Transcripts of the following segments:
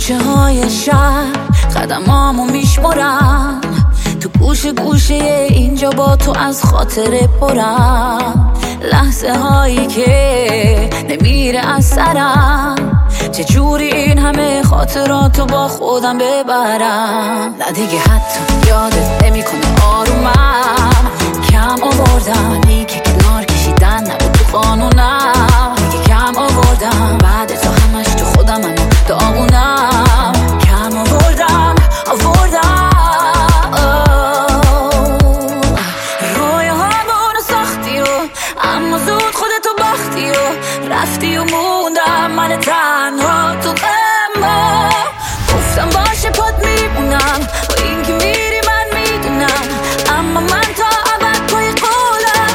کوچه های شهر قدمامو میشمرم، تو گوشه گوشه اینجا با تو از خاطر پرم، لحظه هایی که نمیره از سرم، چجوری این همه خاطراتو با خودم ببرم. نه دیگه حتی یادت نمیکنه آرومم، کم آوردم دیگه کنار کشیدن نبود تو قانونم، دیگه کم آوردم بعد تو همش تو خودم منو داغونم، کم آوردم رویاهامونو ساختی و اما زود خودتو باختی و رفتی و موندم من تنها تو غما. گفتم باشه پات میمونم با این که میری من میدونم، اما من تا ابد پای قولم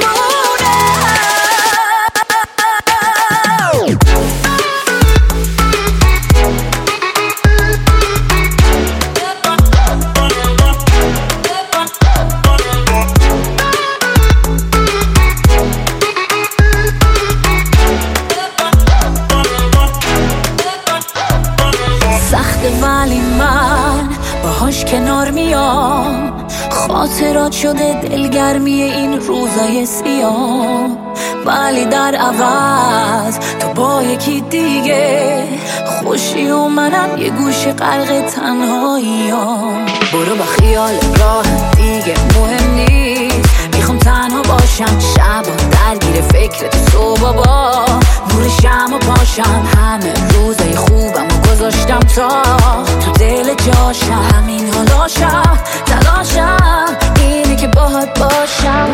سخته ولی من باهاش کنار میام، خاطرات شده دلگرمی این روزای سیاه، ولی در عوض تو با یکی دیگه خوشی و منم یه گوشه غرق تنهاییام. برو با خیال راه دیگه مهم نیست، میخوام تنها باشم شب و درگیر فکر تو صبح با نور شمع و پاشم، همه روزای خوبم و گذاشتم تا تو دل جاشم، همین حالاشم تلاشم اینه که باهات باشم.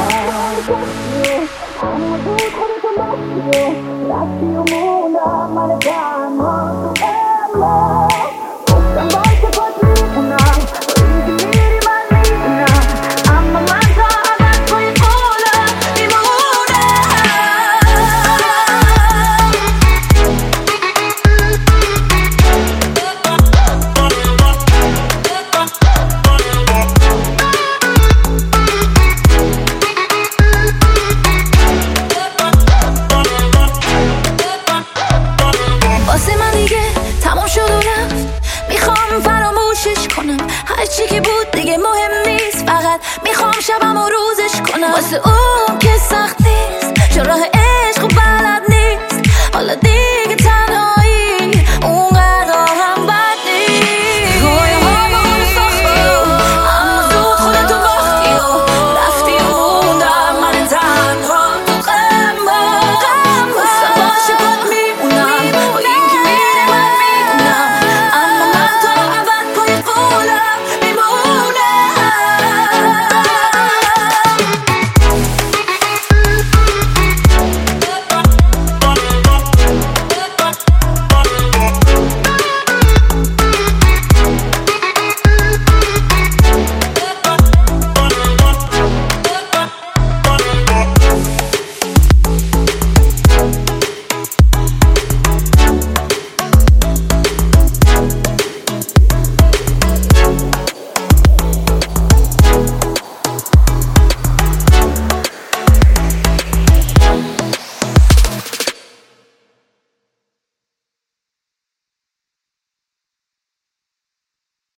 هرچی که بود دیگه مهم نیست، فقط میخوام شبم و روزش کنم واسه اون که سخت